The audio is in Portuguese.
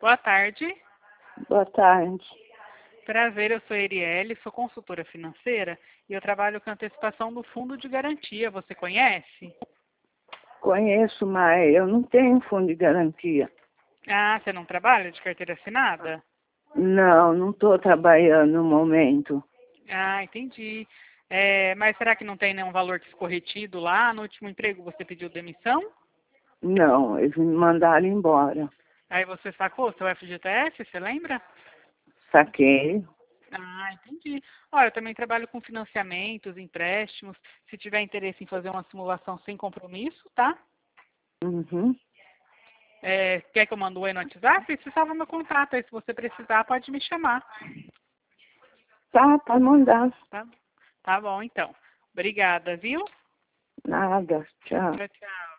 Boa tarde. Boa tarde. Prazer, eu sou a Erielle, sou consultora financeira e eu trabalho com antecipação do fundo de garantia. Você conhece? Conheço, mas eu não tenho fundo de garantia. Ah, você não trabalha de carteira assinada? Não estou trabalhando no momento. Ah, entendi. Mas será que não tem nenhum valor que ficou retido lá? No último emprego você pediu demissão? Não, eles me mandaram embora. Aí você sacou seu FGTS, você lembra? Saquei. Ah, entendi. Olha, eu também trabalho com financiamentos, empréstimos. Se tiver interesse em fazer uma simulação sem compromisso, tá? Uhum. Quer que eu mande um oi no WhatsApp? Você salva meu contato aí. Se você precisar, pode me chamar. Tá, pode mandar. Tá, tá bom, então. Obrigada, viu? Nada. Tchau. Tchau, tchau.